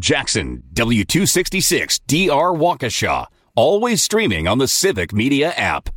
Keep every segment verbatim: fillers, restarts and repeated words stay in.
Jackson, W two sixty-six D R Waukesha. Always streaming on the Civic Media app.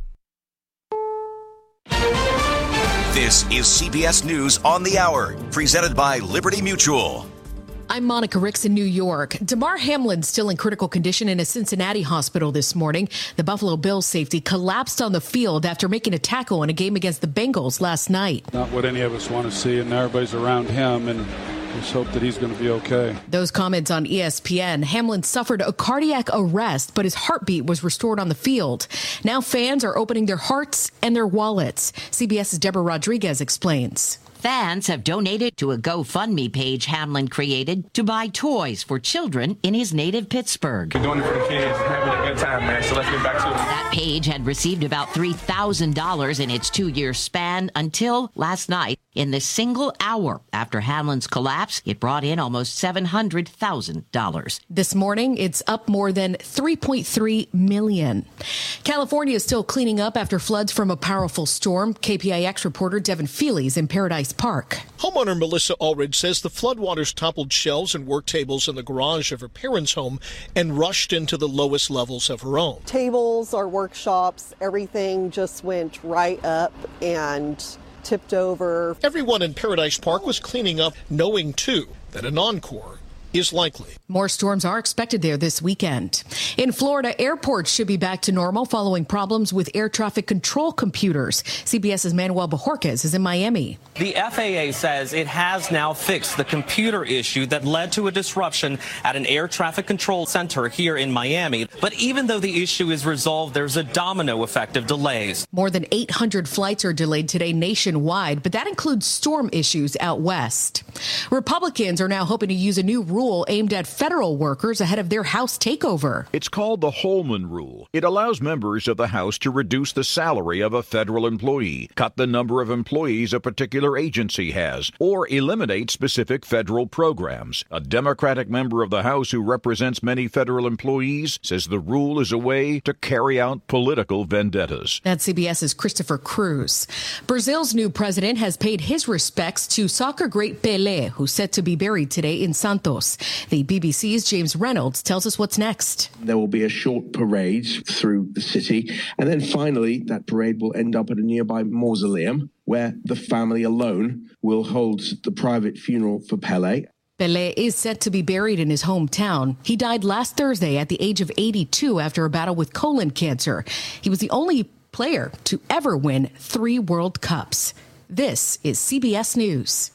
This is C B S News on the Hour, presented by Liberty Mutual. I'm Monica Ricks in New York. Damar Hamlin's still in critical condition in a Cincinnati hospital this morning. The Buffalo Bills safety collapsed on the field after making a tackle in a game against the Bengals last night. Not what any of us want to see, and everybody's around him, and just hope that he's going to be okay. Those comments on E S P N. Hamlin suffered a cardiac arrest, but his heartbeat was restored on the field. Now fans are opening their hearts and their wallets. CBS's Deborah Rodriguez explains. Fans have donated to a GoFundMe page Hamlin created to buy toys for children in his native Pittsburgh. We're doing it for the kids and having a good time, man, so let's get back to it. That page had received about three thousand dollars in its two-year span until last night. In the single hour after Hamlin's collapse, it brought in almost seven hundred thousand dollars. This morning, it's up more than three point three million dollars. California is still cleaning up after floods from a powerful storm. K P I X reporter Devin Feely's in Paradise Park. Homeowner Melissa Ulrich says the floodwaters toppled shelves and work tables in the garage of her parents' home and rushed into the lowest levels of her own. Tables, our workshops, everything just went right up and tipped over. Everyone in Paradise Park was cleaning up, knowing, too, that an encore is likely. More storms are expected there this weekend. In Florida, airports should be back to normal following problems with air traffic control computers. CBS's Manuel Bojorquez is in Miami. The F A A says it has now fixed the computer issue that led to a disruption at an air traffic control center here in Miami. But even though the issue is resolved, there's a domino effect of delays. More than eight hundred flights are delayed today nationwide, but that includes storm issues out west. Republicans are now hoping to use a new rule aimed at federal workers ahead of their House takeover. It's called the Holman Rule. It allows members of the House to reduce the salary of a federal employee, cut the number of employees a particular agency has, or eliminate specific federal programs. A Democratic member of the House who represents many federal employees says the rule is a way to carry out political vendettas. That's CBS's Christopher Cruz. Brazil's new president has paid his respects to soccer great Pelé, who's set to be buried today in Santos. The B B C's James Reynolds tells us what's next. There will be a short parade through the city, and then finally that parade will end up at a nearby mausoleum where the family alone will hold the private funeral for Pelé. Pelé is set to be buried in his hometown. He died last Thursday at the age of eighty-two after a battle with colon cancer. He was the only player to ever win three World Cups. This is C B S News.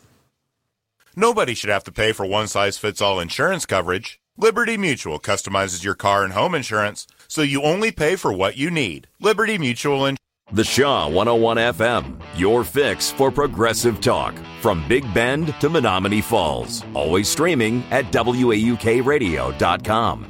Nobody should have to pay for one-size-fits-all insurance coverage. Liberty Mutual customizes your car and home insurance, so you only pay for what you need. Liberty Mutual Insurance. The Shaw one oh one F M, your fix for progressive talk. From Big Bend to Menominee Falls. Always streaming at W A U K radio dot com.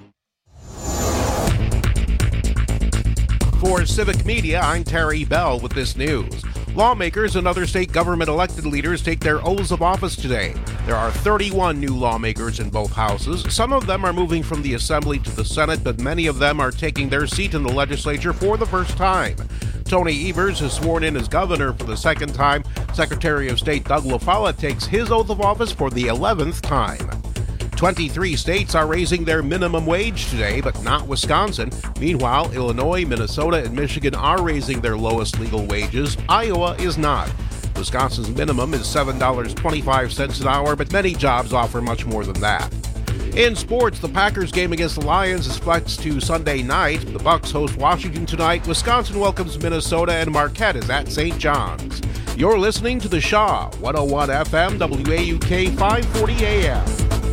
For Civic Media, I'm Terry Bell with this news. Lawmakers and other state government elected leaders take their oaths of office today. There are thirty-one new lawmakers in both houses. Some of them are moving from the Assembly to the Senate, but many of them are taking their seat in the legislature for the first time. Tony Evers is sworn in as governor for the second time. Secretary of State Doug LaFolla takes his oath of office for the eleventh time. twenty-three states are raising their minimum wage today, but not Wisconsin. Meanwhile, Illinois, Minnesota, and Michigan are raising their lowest legal wages. Iowa is not. Wisconsin's minimum is seven dollars and twenty-five cents an hour, but many jobs offer much more than that. In sports, the Packers game against the Lions is flexed to Sunday night. The Bucs host Washington tonight. Wisconsin welcomes Minnesota, and Marquette is at Saint John's. You're listening to the Shaw one oh one F M, W A U K five forty A M.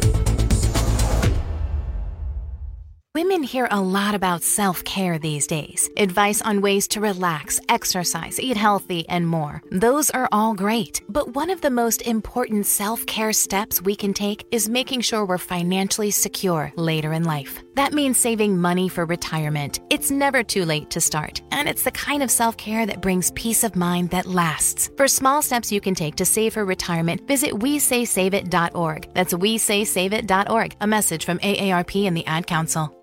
Women hear a lot about self-care these days. Advice on ways to relax, exercise, eat healthy, and more. Those are all great. But one of the most important self-care steps we can take is making sure we're financially secure later in life. That means saving money for retirement. It's never too late to start. And it's the kind of self-care that brings peace of mind that lasts. For small steps you can take to save for retirement, visit we say save it dot org. That's we say save it dot org. A message from A A R P and the Ad Council.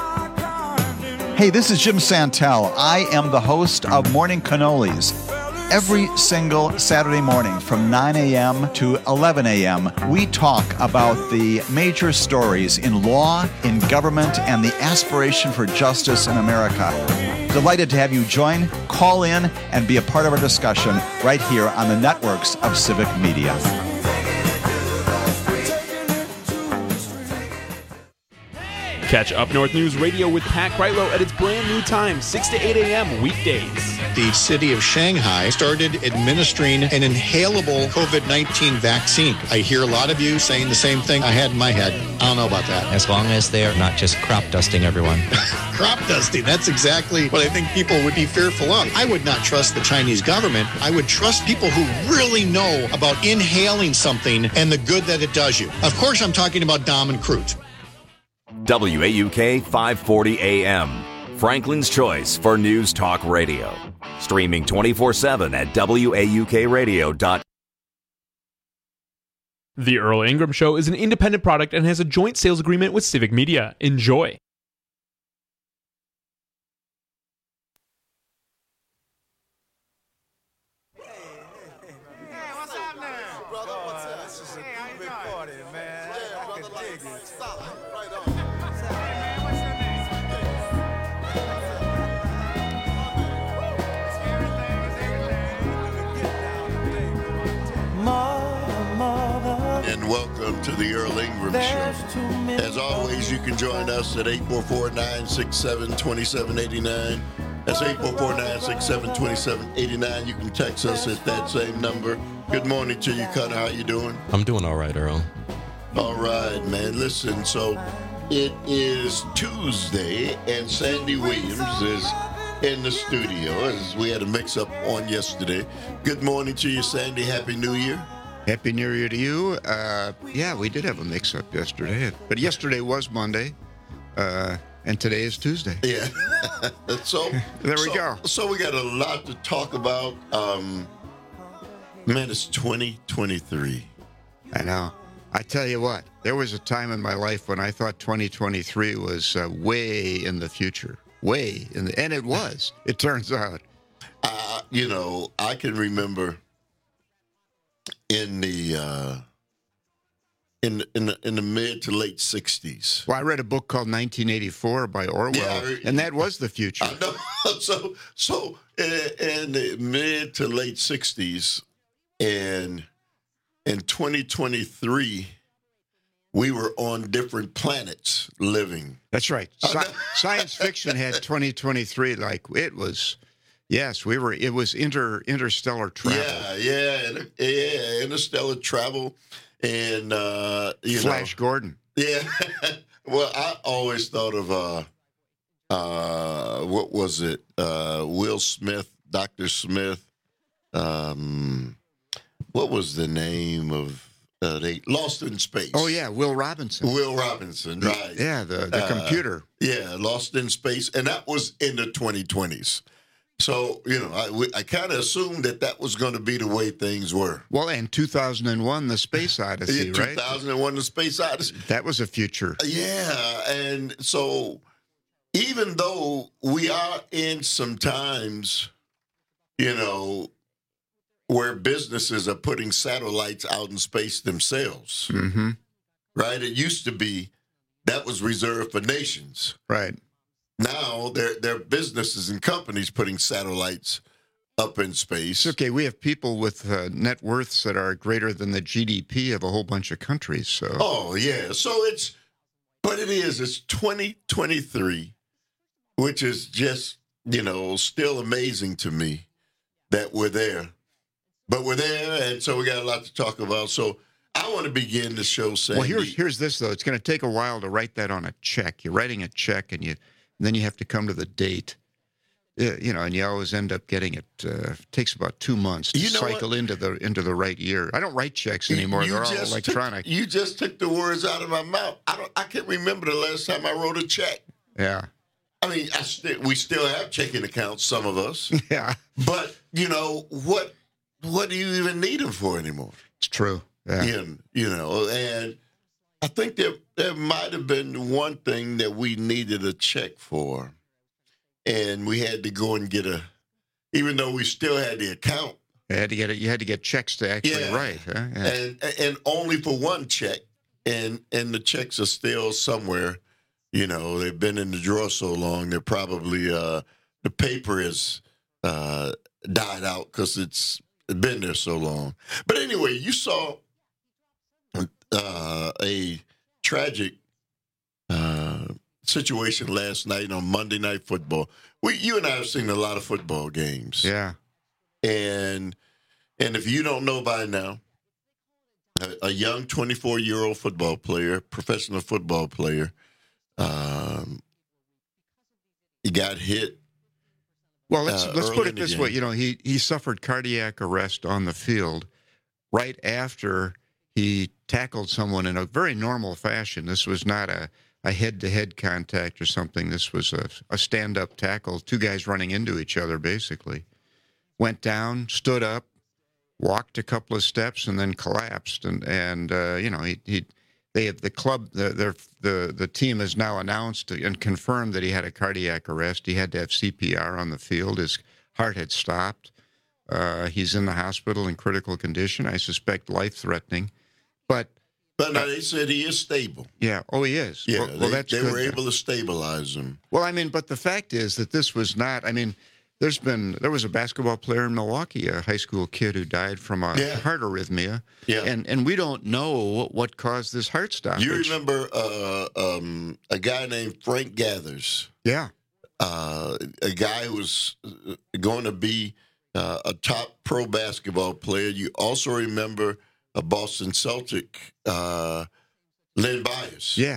Hey, this is Jim Santel. I am the host of Morning Cannolis. Every single Saturday morning from nine a.m. to eleven a.m., we talk about the major stories in law, in government, and the aspiration for justice in America. Delighted to have you join, call in, and be a part of our discussion right here on the networks of Civic Media. Catch Up North News Radio with Pat Kreitlow at its brand new time, six to eight a.m. weekdays. The city of Shanghai started administering an inhalable COVID nineteen vaccine. I hear a lot of you saying the same thing I had in my head. I don't know about that. As long as they're not just crop dusting everyone. Crop dusting, that's exactly what I think people would be fearful of. I would not trust the Chinese government. I would trust people who really know about inhaling something and the good that it does you. Of course, I'm talking about Dom and Crute. W A U K five forty A M, Franklin's choice for News Talk Radio. Streaming twenty-four seven at W A U K radio dot com. The Earl Ingram Show is an independent product and has a joint sales agreement with Civic Media. Enjoy. Welcome to the Earl Ingram Show. As always, you can join us at eight four four, nine six seven, two seven eight nine. That's eight four four, nine six seven, two seven eight nine. You can text us at that same number. Good morning to you, Connor. How you doing? I'm doing all right, Earl. All right, man. Listen, so it is Tuesday, and Sandy Williams is in the studio, as we had a mix-up on yesterday. Good morning to you, Sandy. Happy New Year. Happy New Year to you. Uh, yeah, we did have a mix-up yesterday, but yesterday was Monday, uh, and today is Tuesday. Yeah. so there we so, go. So we got a lot to talk about. Um, man, it's twenty twenty-three. I know. I tell you what, there was a time in my life when I thought twenty twenty-three was uh, way in the future. Way in the, and it was. It turns out. Uh, you know, I can remember in the uh, in in the, in the mid to late sixties. Well, I read a book called nineteen eighty-four by Orwell, yeah, and that was the future. I know. so so in, in the mid to late sixties, and in twenty twenty-three, we were on different planets living. That's right. Sci- science fiction had twenty twenty-three like it was. Yes, we were. It was inter interstellar travel. Yeah, yeah, yeah, interstellar travel, and uh, you Flash know, Gordon. Yeah. Well, I always thought of uh, uh, what was it? Uh, Will Smith, Doctor Smith. Um, what was the name of uh, they Lost in Space? Oh yeah, Will Robinson. Will Robinson, right? Yeah, the the uh, computer. Yeah, Lost in Space, and that was in the twenty twenties. So, you know, I, I kind of assumed that that was going to be the way things were. Well, and two thousand one, The Space Odyssey, yeah, right? two thousand one, The Space Odyssey. That was a future. Yeah, and so even though we are in some times, you know, where businesses are putting satellites out in space themselves, mm-hmm. right? It used to be that was reserved for nations. Right. Now, there there are businesses and companies putting satellites up in space. Okay, we have people with uh, net worths that are greater than the G D P of a whole bunch of countries. So. Oh, yeah. So it's, but it is, it's twenty twenty-three, which is just, you know, still amazing to me that we're there. But we're there, and so we got a lot to talk about. So I want to begin the show saying. Well, here's, here's this, though. It's going to take a while to write that on a check. You're writing a check, and you... And then you have to come to the date, uh, you know, and you always end up getting it. Uh, takes about two months to you know cycle what? into the into the right year. I don't write checks anymore; you they're all electronic. Took, you just took the words out of my mouth. I don't. I can't remember the last time I wrote a check. Yeah. I mean, I st- we still have checking accounts, some of us. Yeah. But you know what? What do you even need them for anymore? It's true. Yeah. You, you know, and I think there there might have been one thing that we needed a check for, and we had to go and get a, even though we still had the account You had to get it. You had to get checks to actually Yeah. write, huh? Yeah. and and only for one check, and and the checks are still somewhere. You know, they've been in the drawer so long, they're probably uh, the paper is uh, died out because it's been there so long. But anyway, you saw uh, a tragic uh, situation last night on Monday Night Football. We, you and I have seen a lot of football games. Yeah. And and if you don't know by now, a, a young twenty-four-year-old football player, professional football player, um, he got hit. Well, let's uh, let's early put in it the this game. way. You know, he he suffered cardiac arrest on the field right after he tackled someone in a very normal fashion. This was not a, a head-to-head contact or something. This was a, a stand-up tackle, two guys running into each other, basically. Went down, stood up, walked a couple of steps, and then collapsed. And and uh, you know, he he they have the club, the the the the team has now announced and confirmed that he had a cardiac arrest. He had to have C P R on the field. His heart had stopped. Uh, he's in the hospital in critical condition. I suspect life-threatening. But But now they said he is stable. yeah, oh, he is. Yeah, well, well, they, that's they good were then. able to stabilize him. Well, I mean, but the fact is that this was not. I mean, there's been there was a basketball player in Milwaukee, a high school kid who died from a Yeah. heart arrhythmia. Yeah. and and we don't know what, what caused this heart stoppage. You remember uh, um, a guy named Frank Gathers? Yeah, uh, a guy who was going to be uh, a top pro basketball player. You also remember a Boston Celtic, uh, Len Bias, yeah,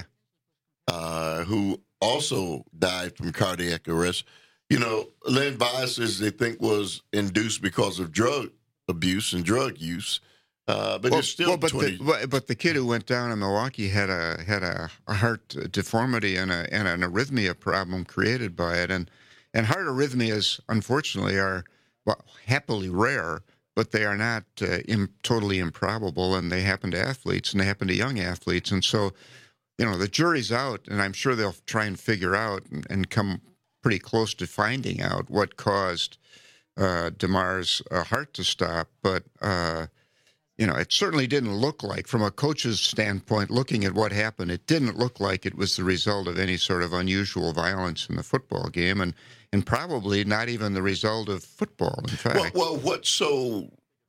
uh, who also died from cardiac arrest. You know, Len Bias, they think, was induced because of drug abuse and drug use. Uh, but well, it's still well, but twenty. the but- but the kid who went down in Milwaukee had a had a, a heart deformity and a and an arrhythmia problem created by it, and and heart arrhythmias unfortunately are well, happily rare, but they are not uh, Im- totally improbable, and they happen to athletes, and they happen to young athletes, and so you know the jury's out, and I'm sure they'll try and figure out and, and come pretty close to finding out what caused uh, DeMar's uh, heart to stop, but. Uh, You know, it certainly didn't look like, from a coach's standpoint, looking at what happened, it didn't look like it was the result of any sort of unusual violence in the football game, and, and probably not even the result of football, in fact. Well, well, what's so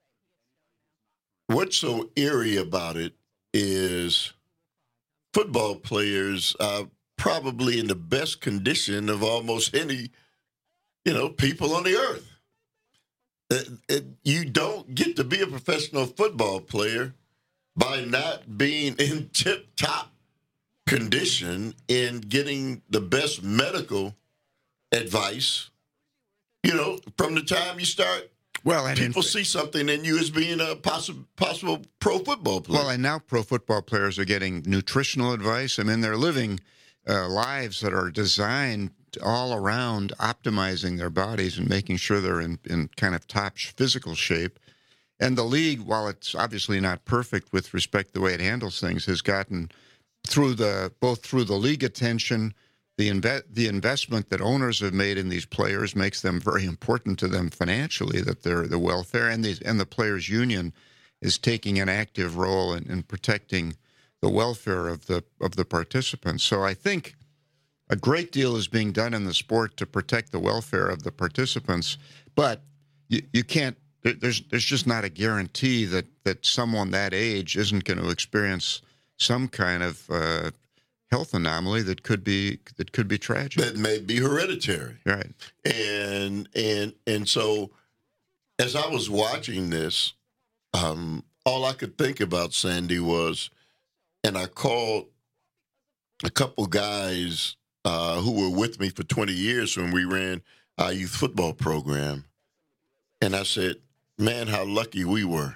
what's so eerie about it is football players are probably in the best condition of almost any, you know, people on the earth. It, it, you don't get to be a professional football player by not being in tip-top condition and getting the best medical advice, you know, from the time you start. Well, and people in, see something in you as being a possible possible pro football player. Well, and now pro football players are getting nutritional advice. I mean, they're living uh, lives that are designed all around optimizing their bodies and making sure they're in, in kind of top physical shape. And the league, while it's obviously not perfect with respect to the way it handles things, has gotten through the both through the league attention, the inve- the investment that owners have made in these players makes them very important to them financially, that they're the welfare, and the, and the players' union is taking an active role in, in protecting the welfare of the of the participants. So I think a great deal is being done in the sport to protect the welfare of the participants, but you, you can't. There's there's just not a guarantee that, that someone that age isn't going to experience some kind of uh, health anomaly that could be that could be tragic. That may be hereditary, right? And and and so, as I was watching this, um, all I could think about, Sandy, was, and I called a couple guys Uh, who were with me for twenty years when we ran our youth football program. And I said, man, how lucky we were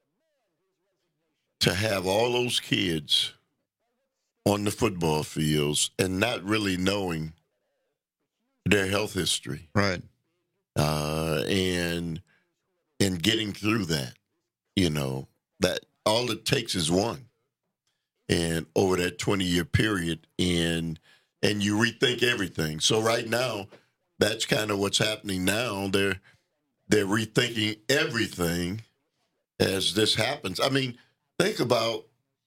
to have all those kids on the football fields and not really knowing their health history. Right. Uh, and and getting through that, you know, that all it takes is one. And over that twenty-year period, and and you rethink everything. So right now, that's kind of what's happening now. They're they're rethinking everything as this happens. I mean, think about,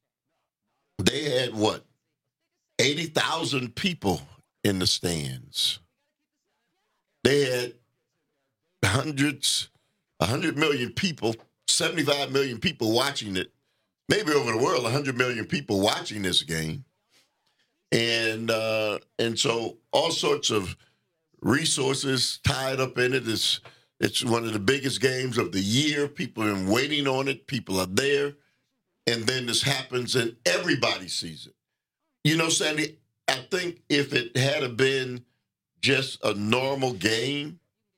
they had what, eighty thousand people in the stands. They had hundreds, one hundred million people, seventy-five million people watching it. Maybe over the world, one hundred million people watching this game. And uh, and so all sorts of resources tied up in it. It's, it's one of the biggest games of the year. People have been waiting on it. People are there. And then this happens and everybody sees it. You know, Sandy, I think if it had been just a normal game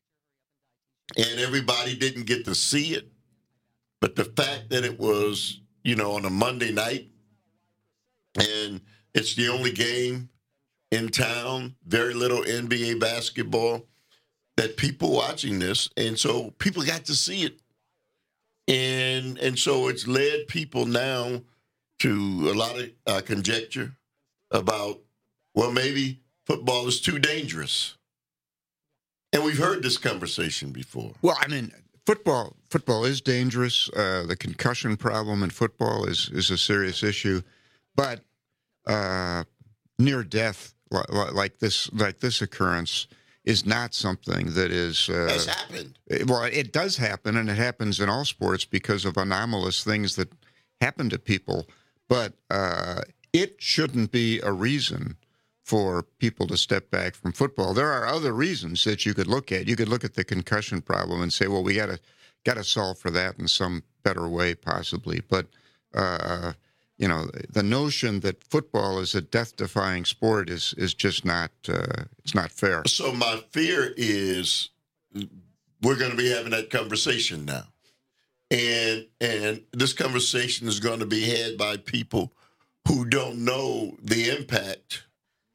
and everybody didn't get to see it, but the fact that it was, you know, on a Monday night and it's the only game in town, very little N B A basketball, that people watching this, and so people got to see it. And and so it's led people now to a lot of uh, conjecture about, well, maybe football is too dangerous. And we've heard this conversation before. Well, I mean, football football is dangerous. Uh, the concussion problem in football is, is a serious issue. But uh, near death like this like this occurrence is not something that is... Uh, has happened. Well, it does happen, and it happens in all sports because of anomalous things that happen to people. But uh, it shouldn't be a reason for people to step back from football. There are other reasons that you could look at. You could look at the concussion problem and say, well, we got to got to solve for that in some better way, possibly. But... Uh, You know, the notion that football is a death-defying sport is is just not uh, it's not fair. So my fear is we're going to be having that conversation now, and and this conversation is going to be had by people who don't know the impact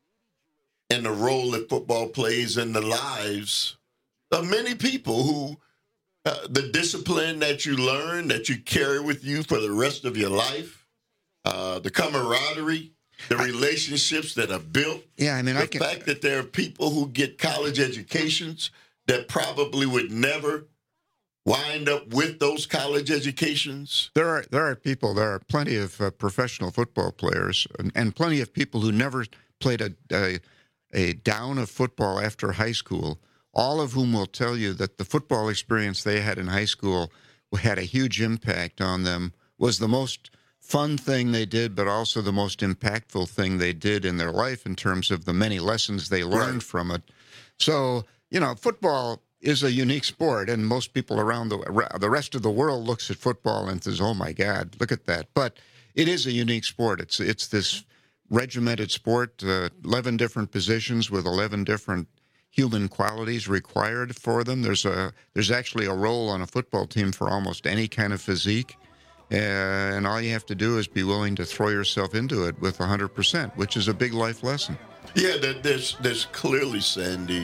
and the role that football plays in the lives of many people. Who uh, the discipline that you learn, that you carry with you for the rest of your life. Uh, the camaraderie, the relationships that are built. Yeah, I mean, the I can... fact that there are people who get college educations that probably would never wind up with those college educations. There are there are people. There are plenty of uh, professional football players, and, and plenty of people who never played a, a a down of football after high school. All of whom will tell you that the football experience they had in high school had a huge impact on them. Was the most fun thing they did, but also the most impactful thing they did in their life in terms of the many lessons they learned right. from it. So, you know, football is a unique sport, and most people around the the rest of the world looks at football and says, oh, my God, look at that. But it is a unique sport. It's it's this regimented sport, uh, eleven different positions with eleven different human qualities required for them. There's a there's actually a role on a football team for almost any kind of physique. Uh, and all you have to do is be willing to throw yourself into it with one hundred percent, which is a big life lesson. Yeah, there's, there's clearly, Sandy,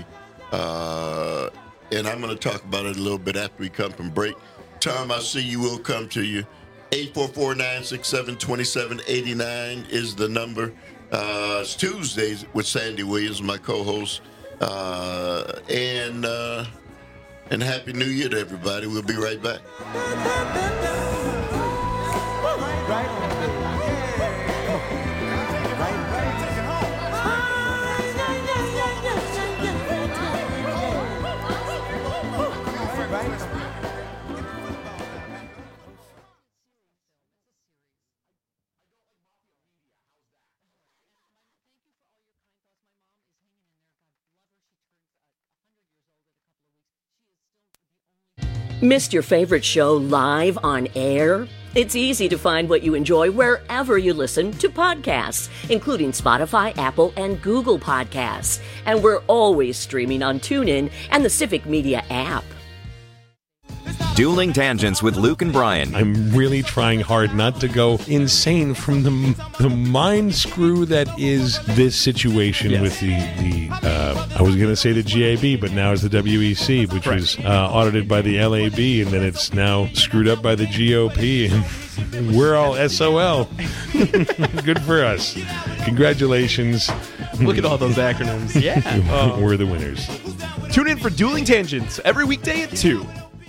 uh, and I'm going to talk about it a little bit after we come from break. Tom, I see you will come to you. eight four four, nine six seven, two seven eight nine is the number. Uh, it's Tuesdays with Sandy Williams, my co-host. Uh, and, uh, and Happy New Year to everybody. We'll be right back. Missed your favorite show live on air? It's easy to find what you enjoy wherever you listen to podcasts, including Spotify, Apple, and Google Podcasts. And we're always streaming on TuneIn and the Civic Media app. Dueling Tangents with Luke and Brian. I'm really trying hard not to go insane from the the mind screw that is this situation yes. with the, the uh, I was going to say the G A B, but now it's the W E C, which right. was uh, audited by the L A B, and then it's now screwed up by the G O P, and we're all S O L. Good for us. Congratulations. Look at all those acronyms. Yeah. We're the winners. Tune in for Dueling Tangents every weekday at two.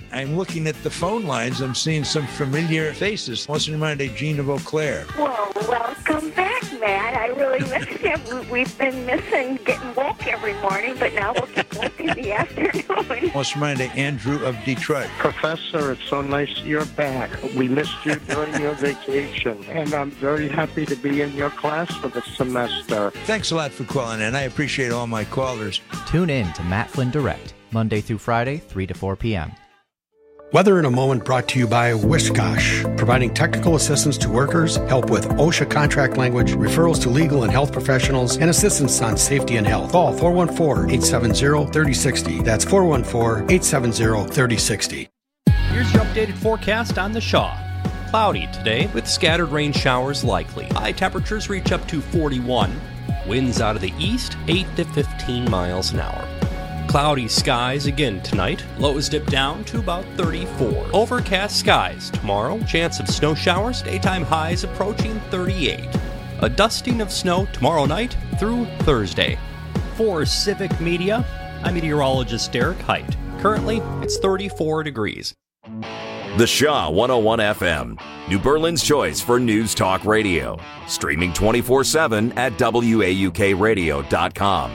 I'm looking at the phone lines. I'm seeing some familiar faces. What's in mind, Gene of Eau Claire? Well, welcome back, Matt. I really missed you. We've been missing getting woke every morning, but now we'll get woke in the afternoon. What's in mind, Andrew of Detroit? Professor, it's so nice you're back. We missed you during your vacation, and I'm very happy to be in your class for the semester. Thanks a lot for calling in. I appreciate all my callers. Tune in to Matt Flynn Direct, Monday through Friday, three to four p.m. Weather in a Moment brought to you by Wishkosh, providing technical assistance to workers, help with OSHA contract language, referrals to legal and health professionals, and assistance on safety and health. Call four one four, eight seven zero, three zero six zero. That's four one four, eight seven zero, three zero six zero. Here's your updated forecast on the Shaw. Cloudy today with scattered rain showers likely. High temperatures reach up to forty-one. Winds out of the east, eight to fifteen miles an hour. Cloudy skies again tonight. Lows dip down to about thirty-four. Overcast skies tomorrow. Chance of snow showers. Daytime highs approaching thirty-eight. A dusting of snow tomorrow night through Thursday. For Civic Media, I'm meteorologist Derek Height. Currently, it's thirty-four degrees. The Shaw one oh one F M, New Berlin's choice for news talk radio. Streaming twenty-four seven at W A U K radio dot com.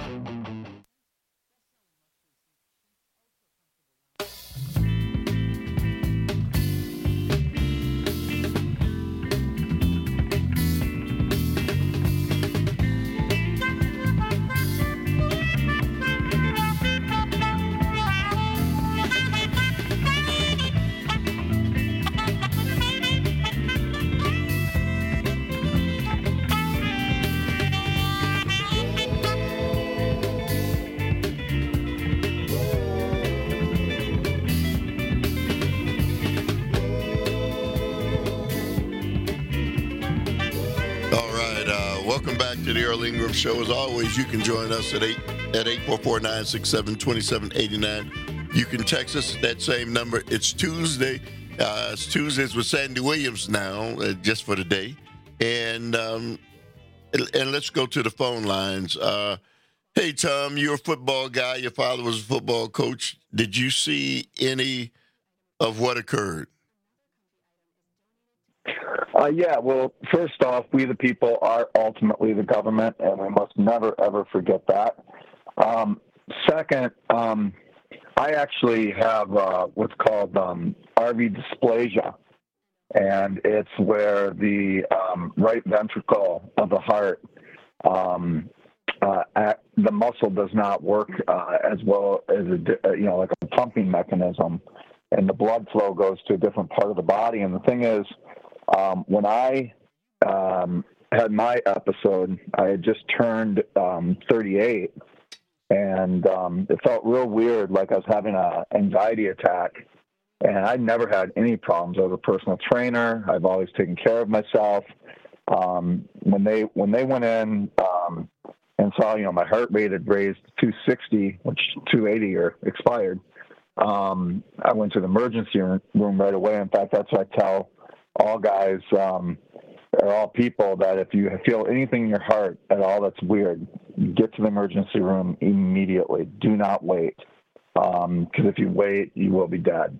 Show. As always, you can join us at eight at eight four four, nine six seven, two seven eight nine. You can text us that same number. It's Tuesday. Uh, it's Tuesdays with Sandy Williams now, uh, just for the day. And um, and let's go to the phone lines. Uh, hey, Tom, you're a football guy. Your father was a football coach. Did you see any of what occurred? Uh, yeah, well, first off, we the people are ultimately the government, and we must never, ever forget that. Um, second, um, I actually have uh, what's called um, R V dysplasia, and it's where the um, right ventricle of the heart, um, uh, at, the muscle does not work uh, as well as, a, you know, like a pumping mechanism, and the blood flow goes to a different part of the body. And the thing is, Um, when I um, had my episode, I had just turned um, thirty-eight, and um, it felt real weird, like I was having an anxiety attack. And I never had any problems. I was a personal trainer. I've always taken care of myself. Um, when they when they went in um, and saw, you know, my heart rate had raised to two sixty, which two eighty or expired, um, I went to the emergency room right away. In fact, that's what I tell all guys, um, are all people, that if you feel anything in your heart at all that's weird, get to the emergency room immediately. Do not wait, because um, if you wait, you will be dead.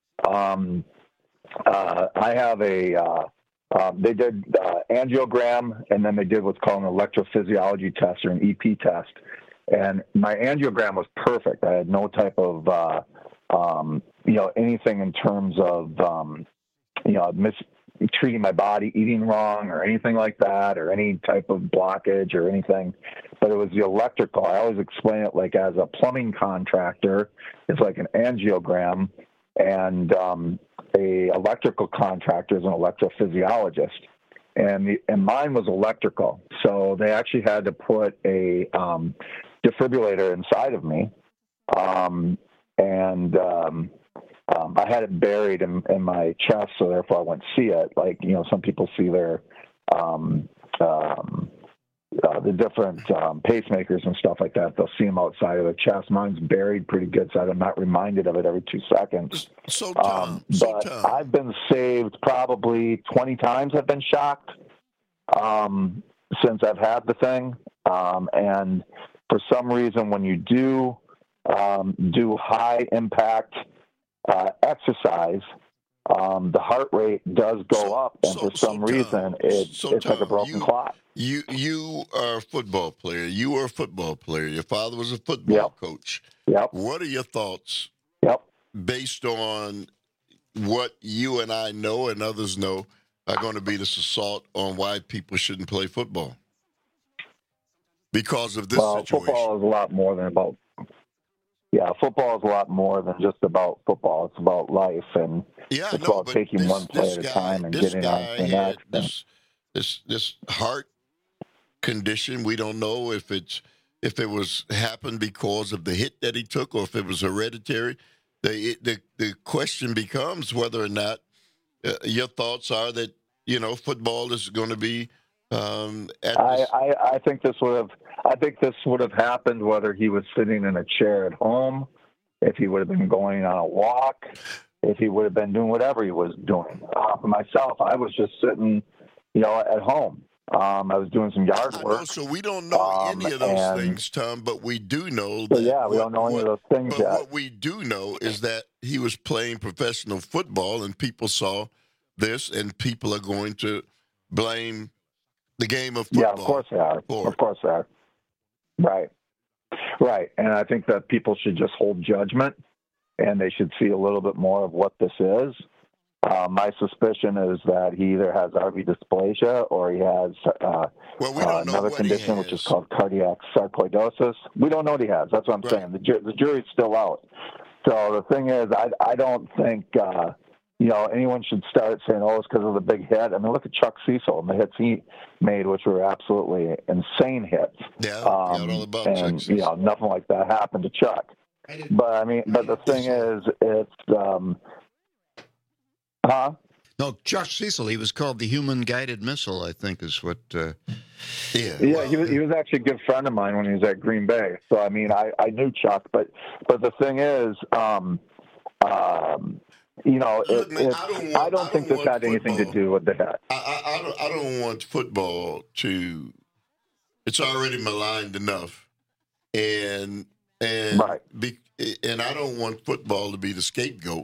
Um, uh, I have a, uh, uh, they did uh, angiogram, and then they did what's called an electrophysiology test, or an E P test. And my angiogram was perfect. I had no type of, uh, um, you know, anything in terms of, um, you know, mistreating my body, eating wrong, or anything like that, or any type of blockage or anything. But it was the electrical. I always explain it like, as a plumbing contractor, it's like an angiogram, and um, a electrical contractor is an electrophysiologist. And the, and mine was electrical. So they actually had to put a um, defibrillator inside of me. Um, and, um, Um, I had it buried in, in my chest, so therefore I wouldn't see it. Like, you know, some people see their um, um, uh, the different um, pacemakers and stuff like that. They'll see them outside of their chest. Mine's buried pretty good, so I'm not reminded of it every two seconds. So, Tom, um, so but Tom. I've been saved probably twenty times. I've been shocked um, since I've had the thing, um, and for some reason, when you do um, do high impact uh, exercise, um, the heart rate does go so, up, and so, for some so reason, Tom, it, so it's Tom, like a broken you, clock. You you are a football player. You were a football player. Your father was a football yep. coach. Yep. What are your thoughts? Yep. Based on what you and I know and others know are going to be this assault on why people shouldn't play football because of this well, situation. Football is a lot more than about. Yeah, football is a lot more than just about football. It's about life, and yeah, it's no, about taking this, one play this at guy, a time and this getting guy on an had accident. This, this this heart condition. We don't know if it's if it was happened because of the hit that he took, or if it was hereditary. The the the question becomes whether or not uh, your thoughts are that you know football is going to be. Um, at I, I I think this would have I think this would have happened whether he was sitting in a chair at home, if he would have been going on a walk, if he would have been doing whatever he was doing. Uh, for myself, I was just sitting, you know, at home. Um, I was doing some yard work. Know, so we don't know um, any of those and, things, Tom, but we do know that. So yeah, we what, don't know any what, of those things but yet. What we do know is that he was playing professional football, and people saw this, and people are going to blame the game of football. Yeah, of course they are. For. Of course they are. Right. Right. And I think that people should just hold judgment, and they should see a little bit more of what this is. Uh, my suspicion is that he either has R V dysplasia or he has uh, well, we uh, another condition, which is called cardiac sarcoidosis. We don't know what he has. That's what I'm right. saying. The, ju- the jury's still out. So the thing is, I, I don't think, uh, you know, anyone should start saying, oh, it's because of the big hit. I mean, look at Chuck Cecil and the hits he made, which were absolutely insane hits. Yeah, um, all about and, Chuck you know, nothing like that happened to Chuck. But, I mean, but the thing is, it's, um, huh? No, Josh Cecil, he was called the human guided missile, I think is what. Uh, yeah, yeah, well, he was he was actually a good friend of mine when he was at Green Bay. So I mean, I, I knew Chuck, but but the thing is, um, um, you know, Look, it, man, it, I don't, want, I don't I think don't this had anything football. to do with the hit. I, I, I, don't, I don't want football to. It's already maligned enough, and and right. be, and I don't want football to be the scapegoat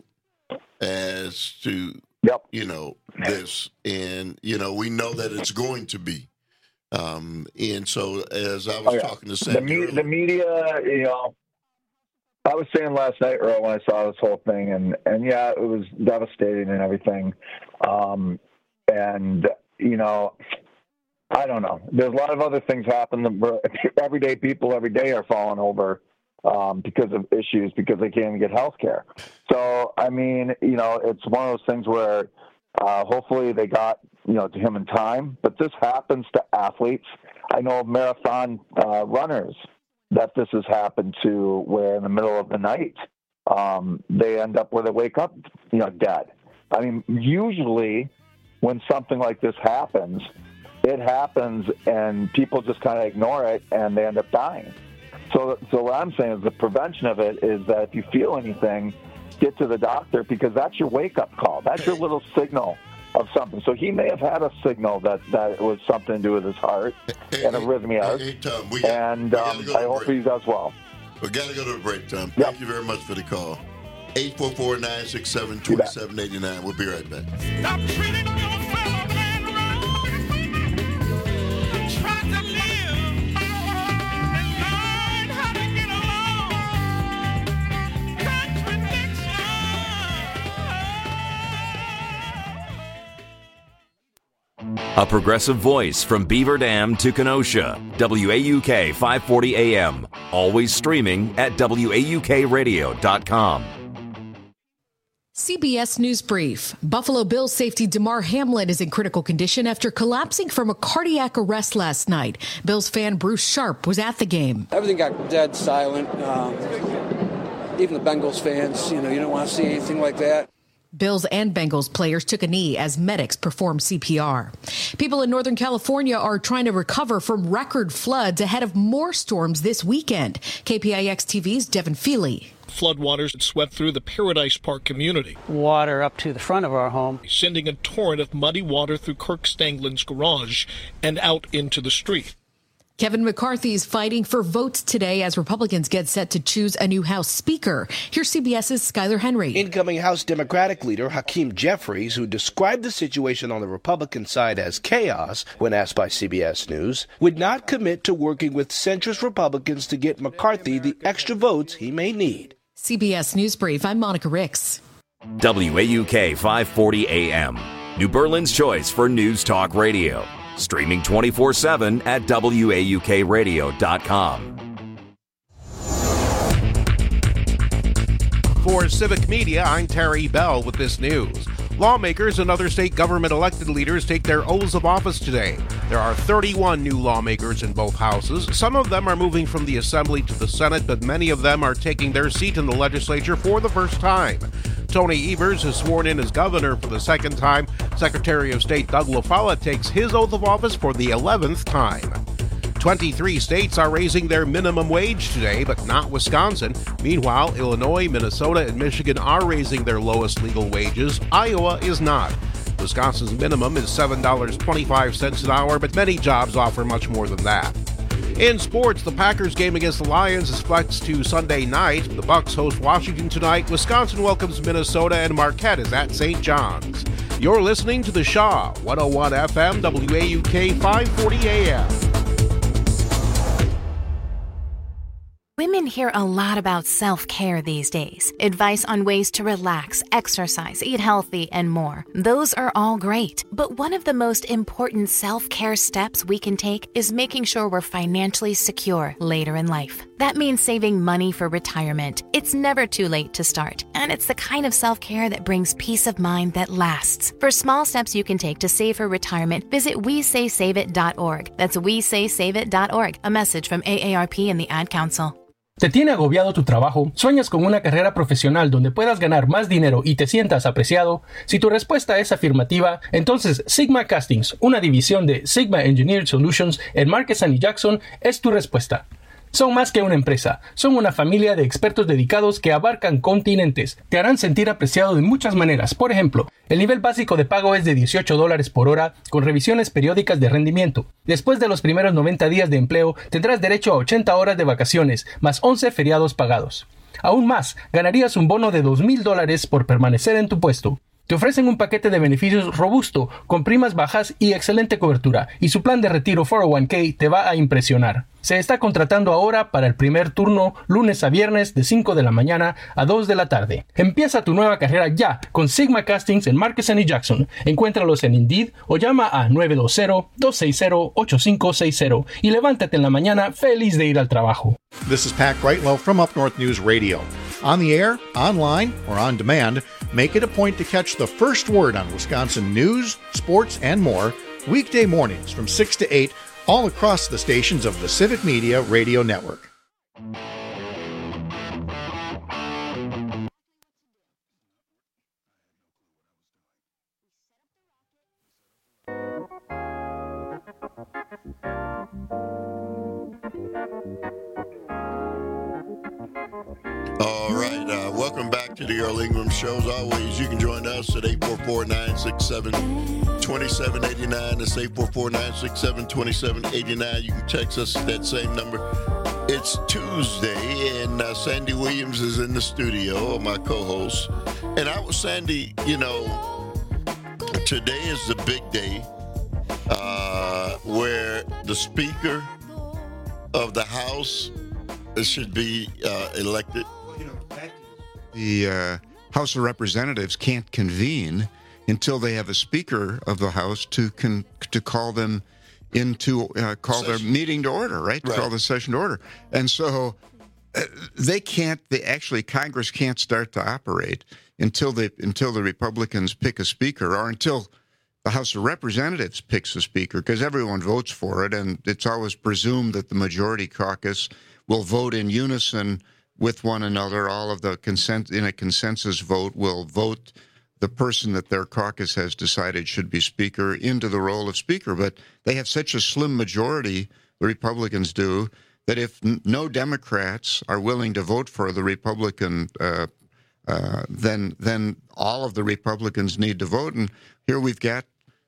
as to. Yep. You know, this, and, you know, we know that it's going to be. Um, and so, as I was oh, yeah. talking to Sam, the, me- the media, you know, I was saying last night, Earl, when I saw this whole thing, and, and yeah, it was devastating and everything. Um, and, you know, I don't know. There's a lot of other things happen. Everyday people every day are falling over. Um, because of issues, because they can't even get health care. So, I mean, you know, it's one of those things where uh, hopefully they got, you know, to him in time. But this happens to athletes. I know of marathon uh, runners that this has happened to, where in the middle of the night, um, they end up where they wake up, you know, dead. I mean, usually when something like this happens, it happens and people just kind of ignore it and they end up dying. So, so what I'm saying is the prevention of it is that if you feel anything, get to the doctor, because that's your wake-up call. That's your little signal of something. So he may have had a signal that, that it was something to do with his heart hey, and hey, arrhythmias, hey, Tom, we got, and we um, go I hope break. he does well. We got to go to the break, Tom. Yep. Thank you very much for the call. eight four four, nine six seven, two seven eight nine. We'll be right back. Stop treating your fellow man right. Try to live. A progressive voice from Beaver Dam to Kenosha. W A U K five forty A M. Always streaming at W A U K radio dot com. C B S News Brief. Buffalo Bills safety Damar Hamlin is in critical condition after collapsing from a cardiac arrest last night. Bills fan Bruce Sharp was at the game. Everything got dead silent. Um, even the Bengals fans, you know, you don't want to see anything like that. Bills and Bengals players took a knee as medics performed C P R. People in Northern California are trying to recover from record floods ahead of more storms this weekend. K P I X T V's Devin Feely. Floodwaters had swept through the Paradise Park community. Water up to the front of our home. Sending a torrent of muddy water through Kirk Stanglin's garage and out into the street. Kevin McCarthy is fighting for votes today as Republicans get set to choose a new House Speaker. Here's CBS's Skyler Henry. Incoming House Democratic leader Hakeem Jeffries, who described the situation on the Republican side as chaos when asked by C B S News, would not commit to working with centrist Republicans to get McCarthy the extra votes he may need. C B S News Brief, I'm Monica Ricks. W A U K five forty A M, New Berlin's choice for news talk radio. Streaming twenty-four seven at W A U K radio dot com. For Civic Media, I'm Terry Bell with this news. Lawmakers and other state government elected leaders take their oaths of office today. There are thirty-one new lawmakers in both houses. Some of them are moving from the Assembly to the Senate, but many of them are taking their seat in the legislature for the first time. Tony Evers is sworn in as governor for the second time. Secretary of State Doug LaFolla takes his oath of office for the eleventh time. twenty-three states are raising their minimum wage today, but not Wisconsin. Meanwhile, Illinois, Minnesota, and Michigan are raising their lowest legal wages. Iowa is not. Wisconsin's minimum is seven dollars and twenty-five cents an hour, but many jobs offer much more than that. In sports, the Packers game against the Lions is flexed to Sunday night. The Bucs host Washington tonight. Wisconsin welcomes Minnesota, and Marquette is at Saint John's. You're listening to The Shaw, one oh one F M, W A U K five forty A M. Women hear a lot about self-care these days. Advice on ways to relax, exercise, eat healthy, and more. Those are all great. But one of the most important self-care steps we can take is making sure we're financially secure later in life. That means saving money for retirement. It's never too late to start. And it's the kind of self-care that brings peace of mind that lasts. For small steps you can take to save for retirement, visit we say save it dot org. That's we say save it dot org. A message from A A R P and the Ad Council. ¿Te tiene agobiado tu trabajo? ¿Sueñas con una carrera profesional donde puedas ganar más dinero y te sientas apreciado? Si tu respuesta es afirmativa, entonces Sigma Castings, una división de Sigma Engineered Solutions en Marquez y Jackson, es tu respuesta. Son más que una empresa, son una familia de expertos dedicados que abarcan continentes. Te harán sentir apreciado de muchas maneras. Por ejemplo, el nivel básico de pago es de dieciocho dólares por hora con revisiones periódicas de rendimiento. Después de los primeros noventa días de empleo, tendrás derecho a ochenta horas de vacaciones, más once feriados pagados. Aún más, ganarías un bono de dos mil dólares por permanecer en tu puesto. Te ofrecen un paquete de beneficios robusto, con primas bajas y excelente cobertura, y su plan de retiro cuatro oh uno k te va a impresionar. Se está contratando ahora para el primer turno, lunes a viernes de cinco de la mañana a dos de la tarde. Empieza tu nueva carrera ya con Sigma Castings en Marquez y Jackson. Encuéntralos en Indeed o llama a nueve dos cero, dos seis cero, ocho cinco seis cero y levántate en la mañana feliz de ir al trabajo. This is Pat Greitlow from Up North News Radio. On the air, online, or on demand, make it a point to catch the first word on Wisconsin news, sports, and more weekday mornings from six to eight all across the stations of the Civic Media Radio Network. All right, uh, welcome back to the Earl Ingram Show. As always, you can join us at eight four four, nine six seven, two seven eight nine. That's eight four four, nine six seven, two seven eight nine. You can text us at that same number. It's Tuesday, and uh, Sandy Williams is in the studio, my co-host. And I was, Sandy, you know, today is the big day uh, where the Speaker of the House should be uh, elected. The uh, House of Representatives can't convene until they have a Speaker of the House to con- to call them into uh, call session. Their meeting to order, right? To right. call the session to order, and so uh, they can't. They actually Congress can't start to operate until they until the Republicans pick a Speaker, or until the House of Representatives picks a Speaker, because everyone votes for it, and it's always presumed that the majority caucus will vote in unison with one another. All of the consent in a consensus vote will vote the person that their caucus has decided should be Speaker into the role of Speaker. But they have such a slim majority, the Republicans do, that if n- no Democrats are willing to vote for the Republican, uh, uh, then then all of the Republicans need to vote. And here we've got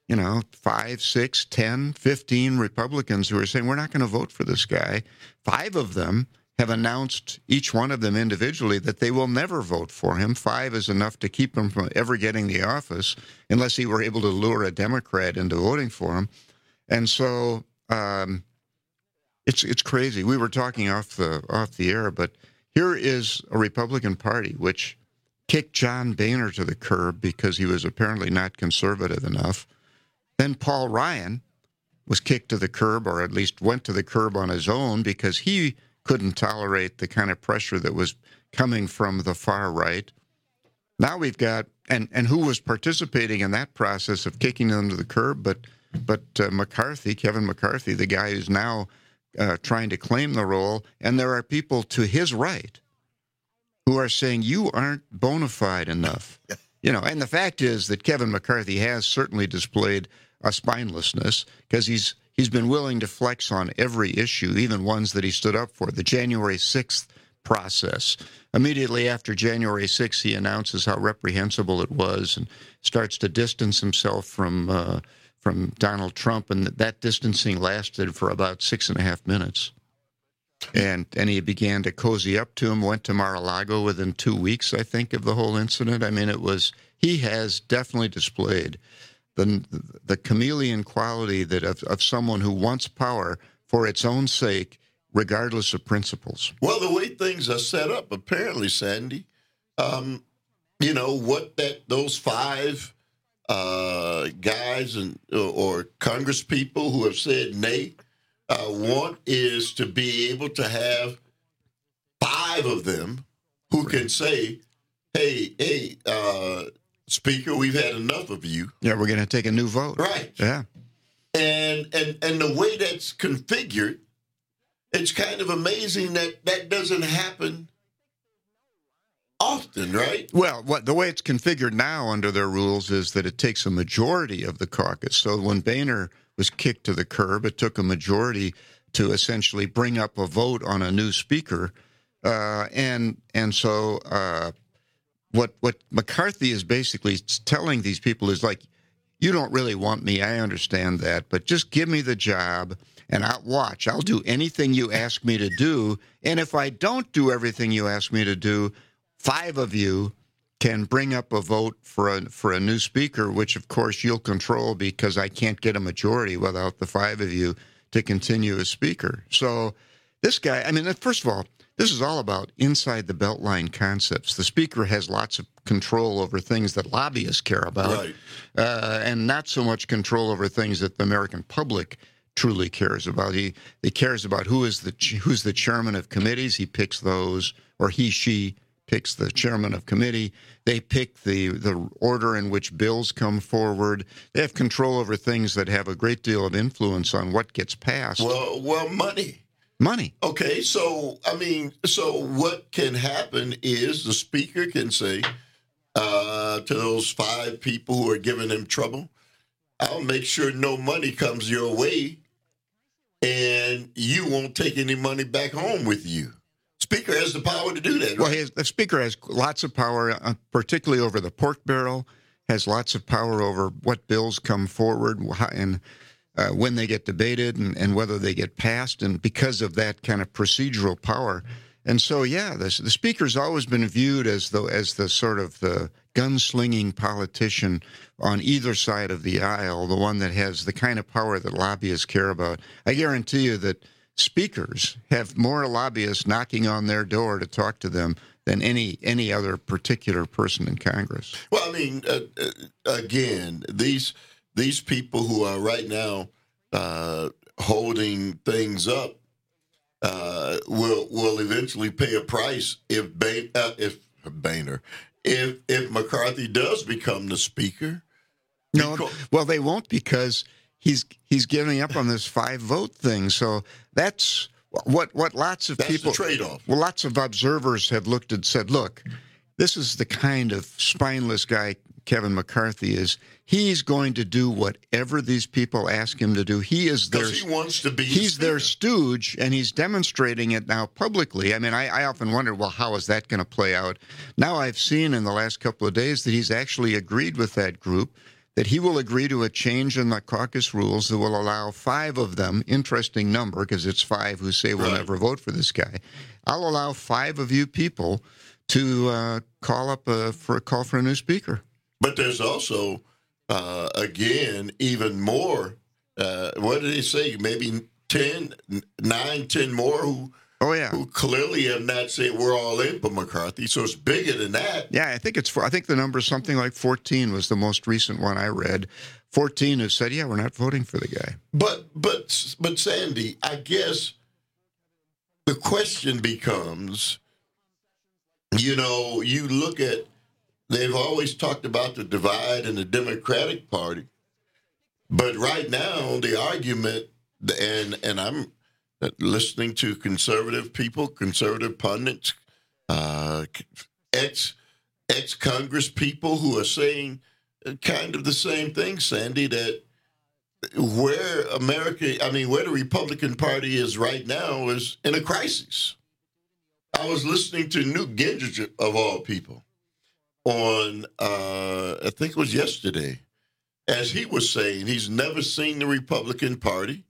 you know, five, six, ten, fifteen Republicans who are saying, we're not going to vote for this guy. Five of them have announced, each one of them individually, that they will never vote for him. Five is enough to keep him from ever getting the office unless he were able to lure a Democrat into voting for him. And so um, it's it's crazy. We were talking off the off the air, but here is a Republican Party which kicked John Boehner to the curb because he was apparently not conservative enough. Then Paul Ryan was kicked to the curb, or at least went to the curb on his own, because he couldn't tolerate the kind of pressure that was coming from the far right. Now we've got, and, and who was participating in that process of kicking them to the curb, but but uh, McCarthy, Kevin McCarthy, the guy who's now uh, trying to claim the role. And there are people to his right who are saying, you aren't bona fide enough. You know, and the fact is that Kevin McCarthy has certainly displayed a spinelessness, because he's he's been willing to flex on every issue, even ones that he stood up for. The January sixth process. Immediately after January sixth, he announces how reprehensible it was and starts to distance himself from uh, from Donald Trump, and that distancing lasted for about six and a half minutes. And and he began to cozy up to him, went to Mar-a-Lago within two weeks, I think, of the whole incident. I mean, it was, he has definitely displayed the the chameleon quality that of, of someone who wants power for its own sake, regardless of principles. Well, the way things are set up, apparently, Sandy, um, you know, what that those five uh, guys and or, or Congress people who have said nay uh, want is to be able to have five of them who can say, hey, hey, uh, Speaker, we've had enough of you. Yeah, we're going to take a new vote. Right. Yeah. And and and the way that's configured, it's kind of amazing that that doesn't happen often, right? Well, what the way it's configured now under their rules is that it takes a majority of the caucus. So when Boehner was kicked to the curb, it took a majority to essentially bring up a vote on a new speaker. Uh, and and so uh, what what McCarthy is basically telling these people is like, you don't really want me, I understand that, but just give me the job. And I'll watch. I'll do anything you ask me to do. And if I don't do everything you ask me to do, five of you can bring up a vote for a for a new speaker, which, of course, you'll control because I can't get a majority without the five of you to continue as speaker. So this guy, I mean, first of all, this is all about inside the Beltline concepts. The speaker has lots of control over things that lobbyists care about, right. uh, and not so much control over things that the American public truly cares about. He he cares about who is the who's the chairman of committees. He picks those, or he she picks the chairman of committee. They pick the the order in which bills come forward. They have control over things that have a great deal of influence on what gets passed. Well, well, money. Money. Okay, so I mean, so what can happen is the speaker can say uh, to those five people who are giving him trouble, I'll make sure no money comes your way, and you won't take any money back home with you. Speaker has the power to do that, right? Well, he has, the Speaker has lots of power, uh, particularly over the pork barrel, has lots of power over what bills come forward and uh, when they get debated and, and whether they get passed, and because of that kind of procedural power. And so, yeah, the, the Speaker's always been viewed as the, as the sort of the gunslinging politician on either side of the aisle, the one that has the kind of power that lobbyists care about. I guarantee you that speakers have more lobbyists knocking on their door to talk to them than any any other particular person in Congress. Well, I mean, uh, uh, again, these these people who are right now uh, holding things up uh, will will eventually pay a price if Bain, uh, if Boehner, if if McCarthy does become the speaker. No, well, they won't, because he's he's giving up on this five vote thing. So that's what what lots of that's people the trade-off. Well, lots of observers have looked and said, look, this is the kind of spineless guy Kevin McCarthy is. He's going to do whatever these people ask him to do. He is their he wants to be he's speaker. their stooge, and he's demonstrating it now publicly. I mean, I, I often wonder, well, how is that going to play out? Now I've seen in the last couple of days that he's actually agreed with that group. that he will agree to a change in the caucus rules that will allow five of them, interesting number because it's five who say we'll Right. never vote for this guy. I'll allow five of you people to uh, call up a, for a call for a new speaker. But there's also, uh, again, even more. Uh, what did he say? Maybe ten, nine, ten more who, oh yeah, who clearly have not said we're all in for McCarthy. So it's bigger than that. Yeah, I think it's. I think the number is something like fourteen was the most recent one I read. fourteen who said, "Yeah, we're not voting for the guy." But but but Sandy, I guess the question becomes, you know, you look at. They've always talked about the divide in the Democratic Party. But right now, the argument, and and I'm listening to conservative people, conservative pundits, uh, ex, ex-Congress people who are saying kind of the same thing, Sandy, that where America, I mean, where the Republican Party is right now is in a crisis. I was listening to Newt Gingrich, of all people, on, uh, I think it was yesterday, as he was saying, he's never seen the Republican Party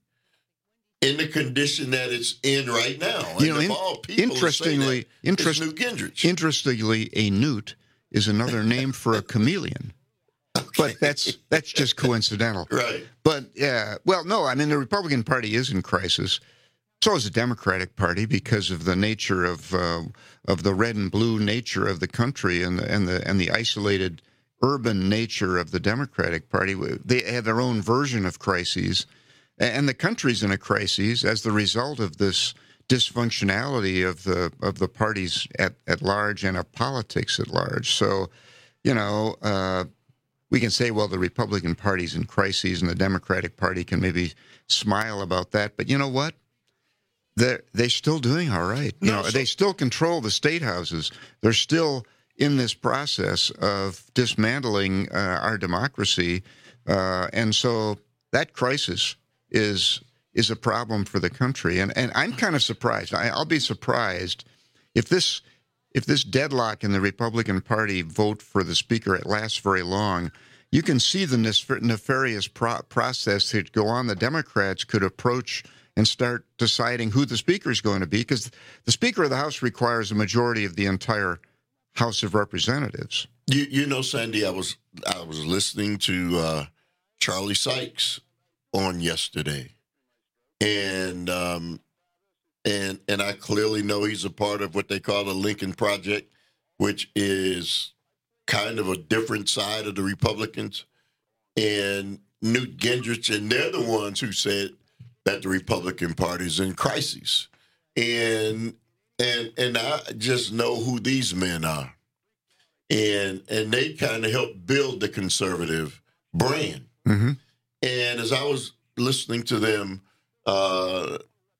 in the condition that it's in right now. And You know, of in- all people interestingly, to say that, interest- it's Newt Gingrich. Interestingly, a newt is another name for a chameleon. But that's that's just coincidental. Right. But, yeah, well, no, I mean, the Republican Party is in crisis. So is the Democratic Party because of the nature of uh, of the red and blue nature of the country and the, and the and the isolated urban nature of the Democratic Party. They have their own version of crises, and the country's in a crisis as the result of this dysfunctionality of the of the parties at, at large and of politics at large. So, you know, uh, we can say, well, the Republican Party's in crises and the Democratic Party can maybe smile about that. But you know what? They're, they're still doing all right. You No, know, so- they still control the state houses. They're still in this process of dismantling uh, our democracy. Uh, and so that crisis is is a problem for the country. And and I'm kind of surprised. I, I'll be surprised if this if this deadlock in the Republican Party vote for the speaker it lasts very long. You can see the nef- nefarious pro- process that go on. The Democrats could approach and start deciding who the speaker is going to be, because the Speaker of the House requires a majority of the entire House of Representatives. You you know, Sandy, I was I was listening to uh, Charlie Sykes on yesterday, and um, and and I clearly know he's a part of what they call the Lincoln Project, which is kind of a different side of the Republicans, and Newt Gingrich, and they're the ones who said that the Republican Party is in crisis, and and and I just know who these men are, and and they kind of helped build the conservative brand. Mm-hmm. And as I was listening to them, uh,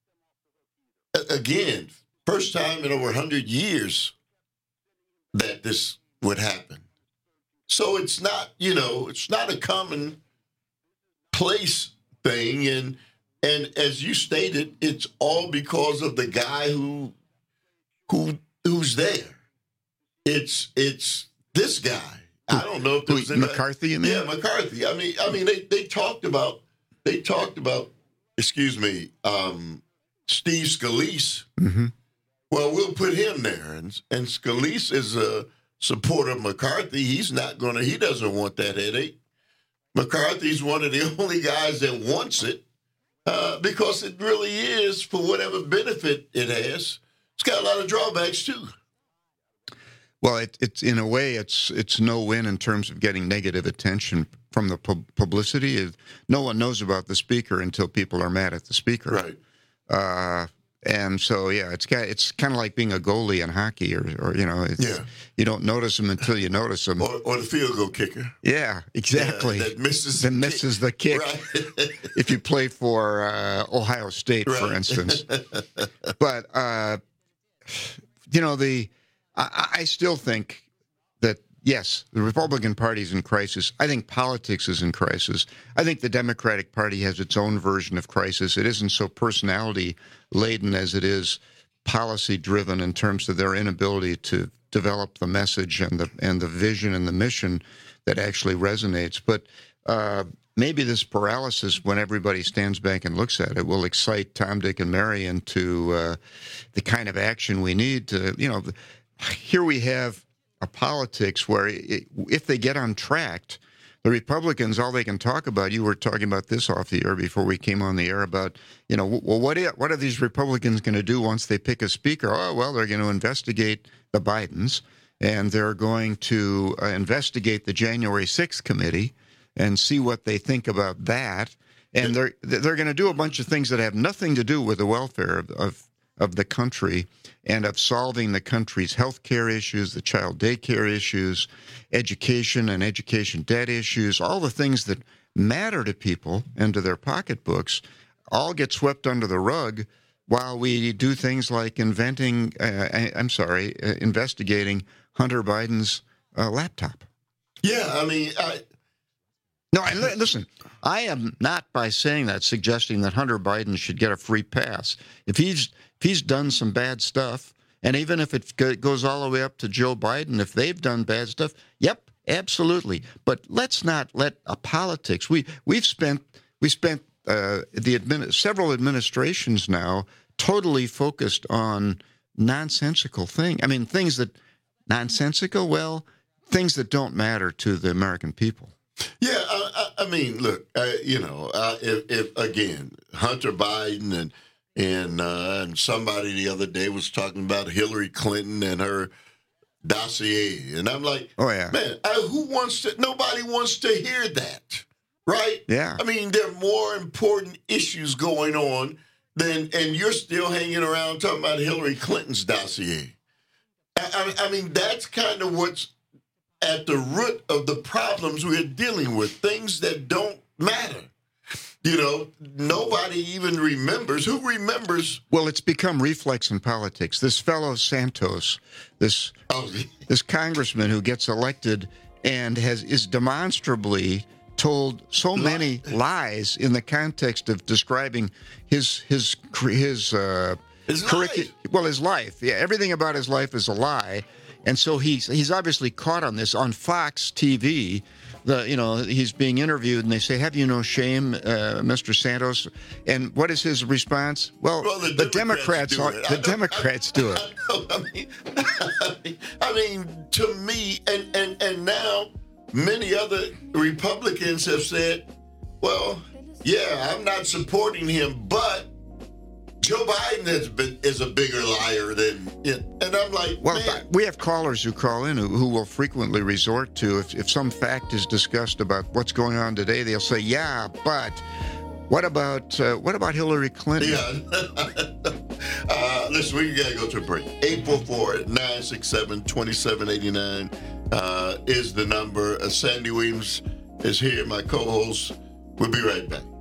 again, first time in over one hundred years that this would happen. So it's not, you know, it's not a common place thing, and. And as you stated, it's all because of the guy who, who, who's there. It's it's this guy. I don't know if there was McCarthy. You mean? Yeah, McCarthy. I mean, I mean, they, they talked about they talked about. Excuse me, um, Steve Scalise. Mm-hmm. Well, we'll put him there, and and Scalise is a supporter of McCarthy. He's not going to. He doesn't want that headache. McCarthy's one of the only guys that wants it. Uh, because it really is, for whatever benefit it has, it's got a lot of drawbacks too. Well, it, it's in a way, it's it's no win in terms of getting negative attention from the pub- publicity. It, no one knows about the speaker until people are mad at the speaker. Right. Uh, and so, yeah, it's got, it's kind of like being a goalie in hockey, or, or you know, it's, Yeah. you don't notice them until you notice them. Or, or the field goal kicker. Yeah, exactly. Yeah, that misses that misses the kick. Right. If you play for uh, Ohio State, Right. for instance. But uh, you know, the I, I still think that yes, the Republican Party is in crisis. I think politics is in crisis. I think the Democratic Party has its own version of crisis. It isn't so personality laden as it is policy driven in terms of their inability to develop the message and the and the vision and the mission that actually resonates. But uh, maybe this paralysis, when everybody stands back and looks at it, will excite Tom, Dick, and Mary into uh, the kind of action we need to, you know, here we have a politics where it, if they get untracked, the Republicans, all they can talk about, you were talking about this off the air before we came on the air about, you know, well, what are, what are these Republicans going to do once they pick a speaker? Oh, well, they're going to investigate the Bidens, and they're going to uh, investigate the January sixth committee and see what they think about that. And they're they're going to do a bunch of things that have nothing to do with the welfare of, of, of the country and of solving the country's health care issues, the child daycare issues, education and education debt issues, all the things that matter to people and to their pocketbooks, all get swept under the rug while we do things like inventing, uh, I, I'm sorry, uh, investigating Hunter Biden's uh, laptop. Yeah, I mean, I... No, I, listen, I am not, by saying that, suggesting that Hunter Biden should get a free pass. If he's if he's done some bad stuff, and even if it goes all the way up to Joe Biden, if they've done bad stuff, yep, absolutely. But let's not let a politics. We we've spent we spent uh, the admin, several administrations now totally focused on nonsensical things. I mean, things that nonsensical. Well, things that don't matter to the American people. Yeah, I, I mean, look, uh, you know, uh, if, if again, Hunter Biden and and uh, and somebody the other day was talking about Hillary Clinton and her dossier, and I'm like, oh yeah, man, uh, who wants to? Nobody wants to hear that, right? Yeah. I mean, there are more important issues going on than, and you're still hanging around talking about Hillary Clinton's dossier. I, I, I mean, that's kind of what's at the root of the problems we're dealing with, things that don't matter. You know, nobody even remembers. Who remembers? Well, it's become reflex in politics. This fellow Santos, this oh. this congressman who gets elected and has is demonstrably told so many lies in the context of describing his his his uh, his curriculum. Well, his life. Yeah, everything about his life is a lie. And so he's he's obviously caught on this on Fox T V. The you know he's being interviewed and they say, "Have you no shame, uh, Mister Santos?" And what is his response? Well, well the, the Democrats, Democrats are, do it. the Democrats do it. I mean, I mean, I mean, to me, and, and and now many other Republicans have said, "Well, yeah, I'm not supporting him, but Joe Biden has been, is a bigger liar than," you know, and I'm like, well, man. We have callers who call in who, who will frequently resort to, if, if some fact is discussed about what's going on today, they'll say, yeah, but what about uh, what about Hillary Clinton? Yeah. uh, listen, we got to go to a break. eight four four, nine six seven, two seven eight nine uh, is the number. Uh, Sandy Williams is here, my co-host. We'll be right back.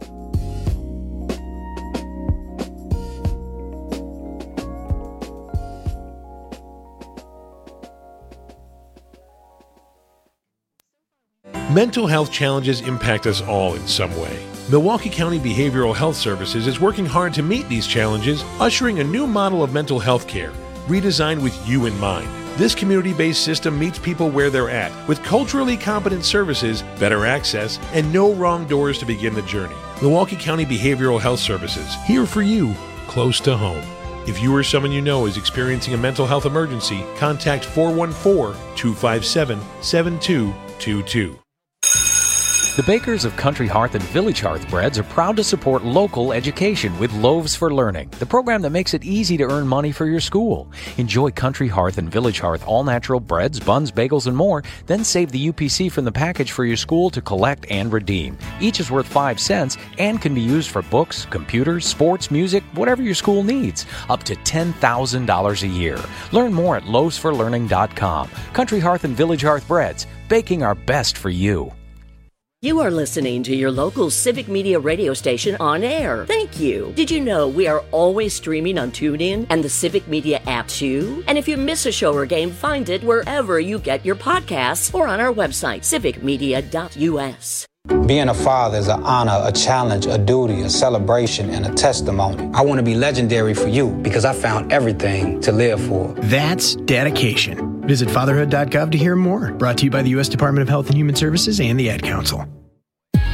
Mental health challenges impact us all in some way. Milwaukee County Behavioral Health Services is working hard to meet these challenges, ushering a new model of mental health care, redesigned with you in mind. This community-based system meets people where they're at, with culturally competent services, better access, and no wrong doors to begin the journey. Milwaukee County Behavioral Health Services, here for you, close to home. If you or someone you know is experiencing a mental health emergency, contact four one four, two five seven, seven two two two. The bakers of Country Hearth and Village Hearth Breads are proud to support local education with Loaves for Learning, the program that makes it easy to earn money for your school. Enjoy Country Hearth and Village Hearth all-natural breads, buns, bagels, and more, then save the U P C from the package for your school to collect and redeem. Each is worth five cents and can be used for books, computers, sports, music, whatever your school needs, up to ten thousand dollars a year. Learn more at loaves for learning dot com. Country Hearth and Village Hearth Breads, baking our best for you. You are listening to your local Civic Media radio station on air. Thank you. Did you know we are always streaming on TuneIn and the Civic Media app too? And if you miss a show or game, find it wherever you get your podcasts or on our website, civic media dot u s. Being a father is an honor, a challenge, a duty, a celebration, and a testimony. I want to be legendary for you because I found everything to live for. That's dedication. Visit fatherhood dot gov to hear more. Brought to you by the U S Department of Health and Human Services and the Ad Council.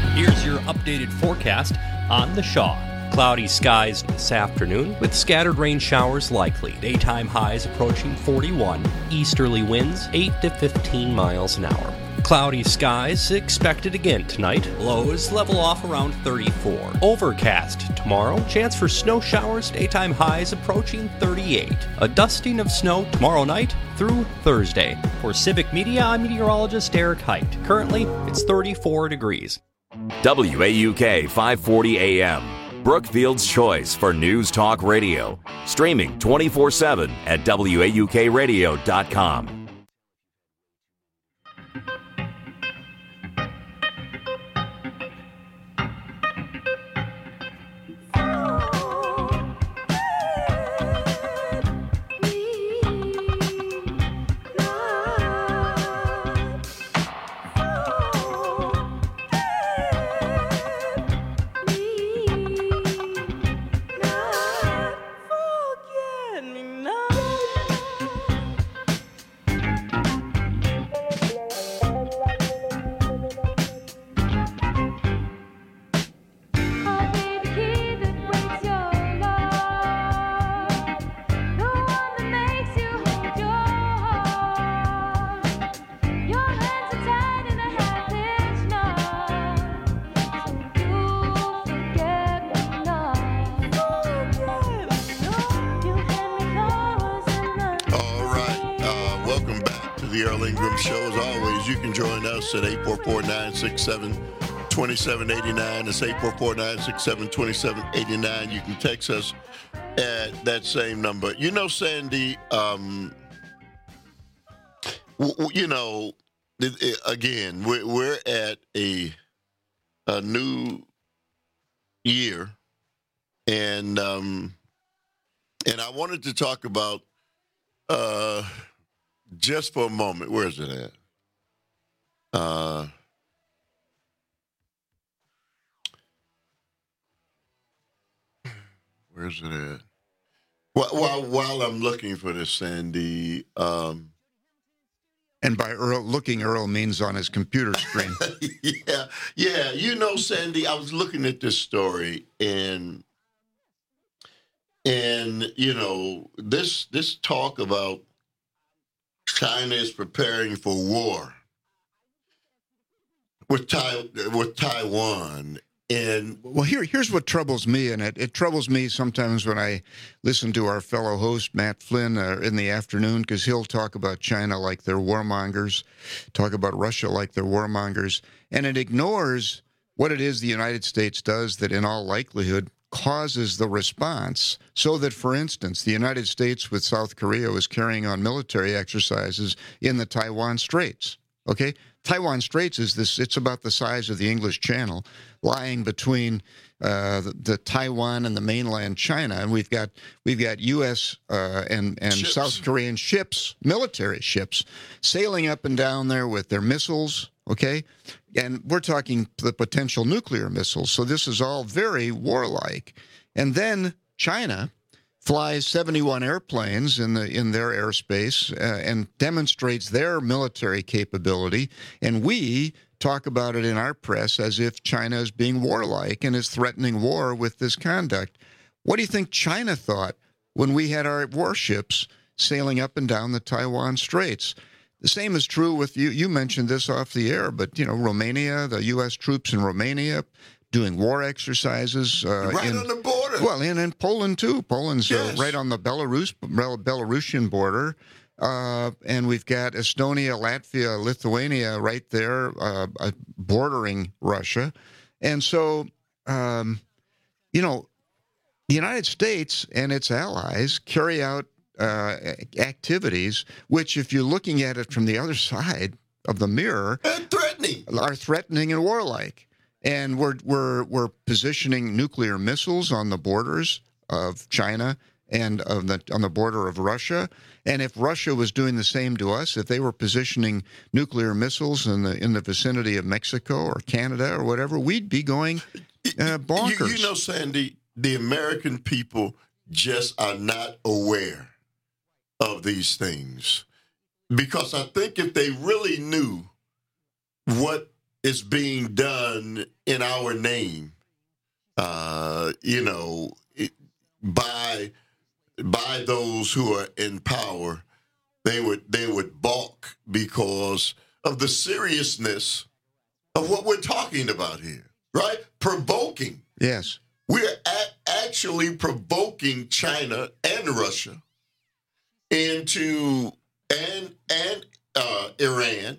updated forecast on the Shaw. Cloudy skies this afternoon with scattered rain showers likely. Daytime highs approaching forty-one. Easterly winds eight to fifteen miles an hour. Cloudy skies expected again tonight. Lows level off around thirty-four. Overcast tomorrow. Chance for snow showers. Daytime highs approaching thirty-eight. A dusting of snow tomorrow night through Thursday. For Civic Media, I'm meteorologist Eric Height. Currently, it's thirty-four degrees. W A U K five forty A M. Brookfield's choice for News Talk Radio. Streaming twenty-four seven at W A U K radio dot com. At eight four four, nine six seven, two seven eight nine. It's eight four four, nine six seven, two seven eight nine. You can text us at that same number. You know, Sandy, um, w- w- you know, it, it, again, we're, we're at a, a new year, and um, and I wanted to talk about, uh, just for a moment, where's it at? Uh, where's it at? While, while, while I'm looking for this, Sandy. Um, and by Earl, looking, Earl means on his computer screen. yeah, yeah. You know, Sandy, I was looking at this story, and and you know, this this talk about China is preparing for war with Tai with Taiwan. And well, here here's what troubles me, and it, it troubles me sometimes when I listen to our fellow host Matt Flynn uh, in the afternoon, because he'll talk about China like they're warmongers, talk about Russia like they're warmongers, and it ignores what it is the United States does that in all likelihood causes the response. So that, for instance, the United States with South Korea was carrying on military exercises in the Taiwan Straits. Okay? Taiwan Straits is this, it's about the size of the English Channel, lying between uh, the, the Taiwan and the mainland China. And we've got we've got U S uh, and, and South Korean ships, military ships, sailing up and down there with their missiles, okay? And we're talking the potential nuclear missiles. So this is all very warlike. And then China flies seventy-one airplanes in the in their airspace uh, and demonstrates their military capability, and we talk about it in our press as if China is being warlike and is threatening war with this conduct. What do you think China thought when we had our warships sailing up and down the Taiwan Straits? The same is true with you. You mentioned this off the air, but you know, Romania, the U S troops in Romania doing war exercises. Uh, right in, on the border. Well, and in Poland, too. Poland's yes. uh, right on the Belarus Belarusian border. Uh, and we've got Estonia, Latvia, Lithuania right there, uh, uh, bordering Russia. And so, um, you know, the United States and its allies carry out uh, activities which, if you're looking at it from the other side of the mirror, and threatening. are threatening and warlike. And we're we're we're positioning nuclear missiles on the borders of China and of the on the border of Russia. And if Russia was doing the same to us, if they were positioning nuclear missiles in the in the vicinity of Mexico or Canada or whatever, we'd be going uh, bonkers. You, you know, Sandy, the American people just are not aware of these things, because I think if they really knew what is being done in our name, uh, you know, it, by by those who are in power, they would they would balk because of the seriousness of what we're talking about here, right? Provoking. Yes. We're a- actually provoking China and Russia into and and uh, Iran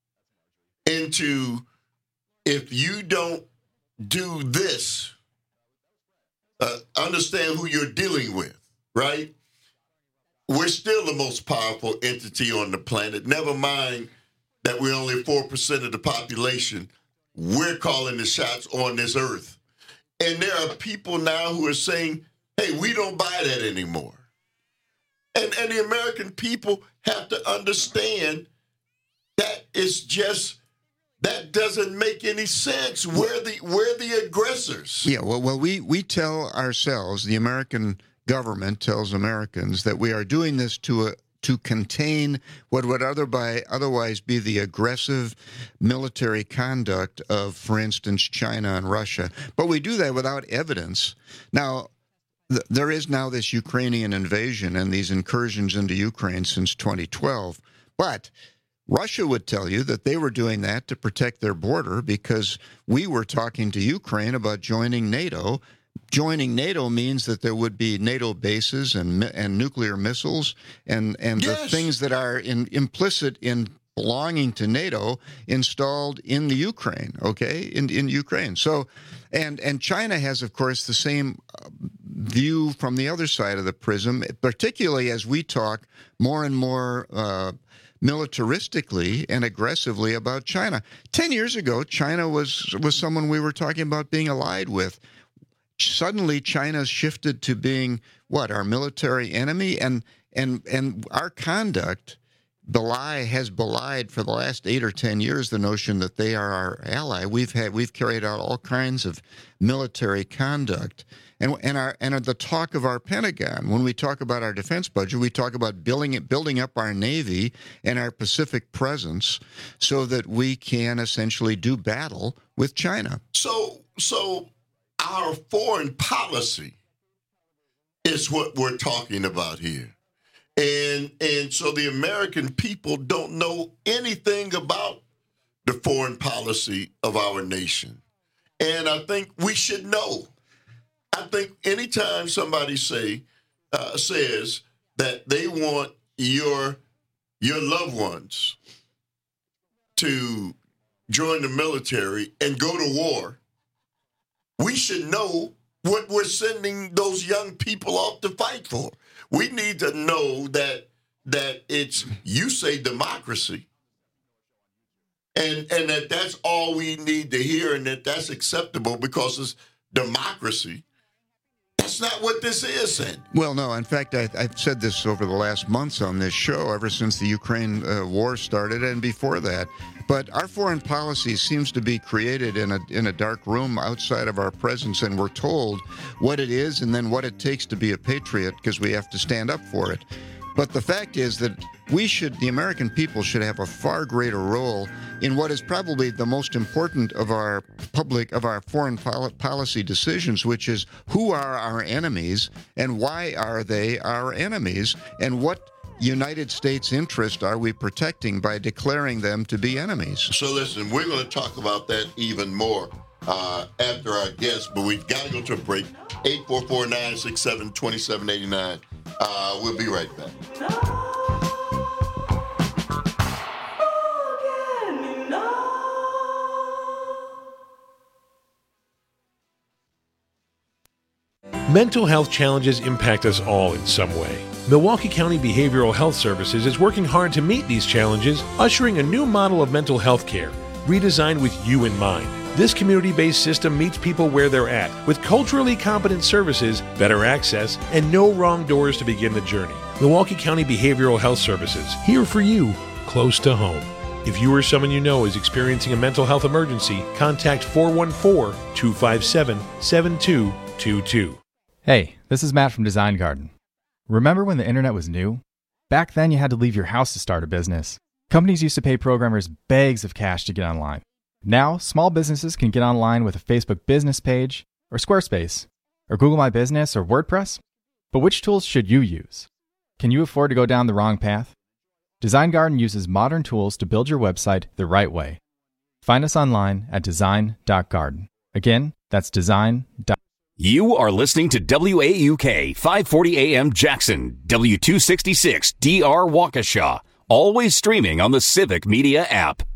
into, if you don't do this, uh, understand who you're dealing with, right? We're still the most powerful entity on the planet. Never mind that we're only four percent of the population. We're calling the shots on this earth. And there are people now who are saying, hey, we don't buy that anymore. And, and the American people have to understand that it's just, that doesn't make any sense. We're the, we're the aggressors. Yeah, well, well, we, we tell ourselves, the American government tells Americans that we are doing this to a, to contain what would otherwise otherwise be the aggressive military conduct of, for instance, China and Russia. But we do that without evidence. Now, th- there is now this Ukrainian invasion and these incursions into Ukraine since twenty twelve. But Russia would tell you that they were doing that to protect their border because we were talking to Ukraine about joining NATO. Joining NATO means that there would be NATO bases and and nuclear missiles and, and yes. the things that are in, implicit in belonging to NATO installed in the Ukraine, okay, in, in Ukraine. So, and, and China has, of course, the same view from the other side of the prism, particularly as we talk more and more uh, militaristically and aggressively about China. Ten years ago, China was was someone we were talking about being allied with. Suddenly, China's shifted to being, what, our military enemy? And and and our conduct belie, has belied for the last eight or ten years the notion that they are our ally. We've had we've carried out all kinds of military conduct. And and our and the talk of our Pentagon, when we talk about our defense budget, we talk about building building up our Navy and our Pacific presence so that we can essentially do battle with China. So so our foreign policy is what we're talking about here. And and so the American people don't know anything about the foreign policy of our nation. And I think we should know. I think anytime somebody say uh, says that they want your your loved ones to join the military and go to war, we should know what we're sending those young people off to fight for. We need to know that that it's, you say democracy, and and that that's all we need to hear, and that that's acceptable because it's democracy. That's not what this is, then. Well, no. In fact, I, I've said this over the last months on this show, ever since the Ukraine uh, war started and before that. But our foreign policy seems to be created in a in a dark room outside of our presence, and we're told what it is and then what it takes to be a patriot because we have to stand up for it. But the fact is that we should, the American people should have a far greater role in what is probably the most important of our public, of our foreign policy decisions, which is who are our enemies and why are they our enemies, and what United States interest are we protecting by declaring them to be enemies? So listen, we're going to talk about that even more uh, after our guest, but we've got to go to a break. eight four four, nine six seven, two seven eight nine. Uh, we'll be right back. Mental health challenges impact us all in some way. Milwaukee County Behavioral Health Services is working hard to meet these challenges, ushering a new model of mental health care, redesigned with you in mind. This community-based system meets people where they're at, with culturally competent services, better access, and no wrong doors to begin the journey. Milwaukee County Behavioral Health Services, here for you, close to home. If you or someone you know is experiencing a mental health emergency, contact four one four, two five seven, seven two two two. Hey, this is Matt from Design Garden. Remember when the internet was new? Back then you had to leave your house to start a business. Companies used to pay programmers bags of cash to get online. Now, small businesses can get online with a Facebook business page, or Squarespace, or Google My Business, or WordPress. But which tools should you use? Can you afford to go down the wrong path? Design Garden uses modern tools to build your website the right way. Find us online at design dot garden. Again, that's design. You are listening to W A U K five forty A M Jackson, W two sixty-six D R Waukesha, always streaming on the Civic Media app.